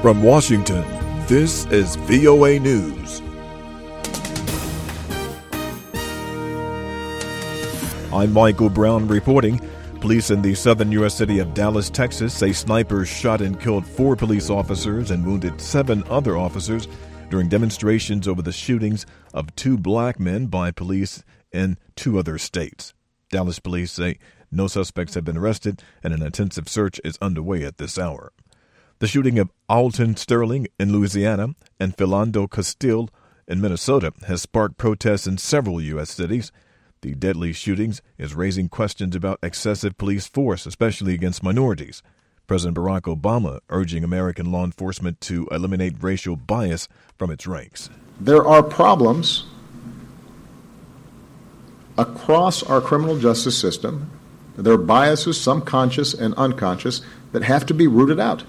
From Washington, this is VOA News. I'm Michael Brown reporting. Police in the southern U.S. city of Dallas, Texas, say snipers shot and killed 4 police officers and wounded 7 other officers during demonstrations over the shootings of 2 black men by police in 2 other states. Dallas police say no suspects have been arrested and an intensive search is underway at this hour. The shooting of Alton Sterling in Louisiana and Philando Castile in Minnesota has sparked protests in several U.S. cities. The deadly shootings is raising questions about excessive police force, especially against minorities. President Barack Obama urging American law enforcement to eliminate racial bias from its ranks. There are problems across our criminal justice system. There are biases, some conscious and unconscious, that have to be rooted out.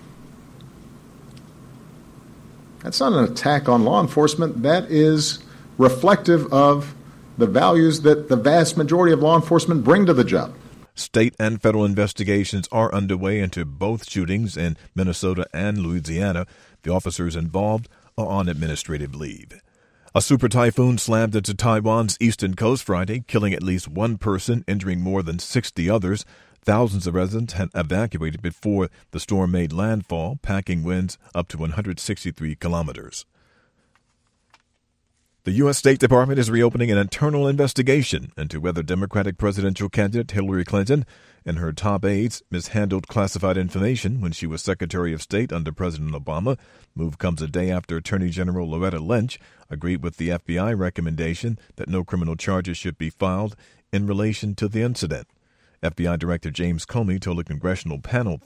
That's not an attack on law enforcement. That is reflective of the values that the vast majority of law enforcement bring to the job. State and federal investigations are underway into both shootings in Minnesota and Louisiana. The officers involved are on administrative leave. A super typhoon slammed into Taiwan's eastern coast Friday, killing at least 1 person, injuring more than 60 others. Thousands of residents had evacuated before the storm made landfall, packing winds up to 163 kilometers. The U.S. State Department is reopening an internal investigation into whether Democratic presidential candidate Hillary Clinton and her top aides mishandled classified information when she was Secretary of State under President Obama. Move comes a day after Attorney General Loretta Lynch agreed with the FBI recommendation that no criminal charges should be filed in relation to the incident. FBI Director James Comey told a congressional panel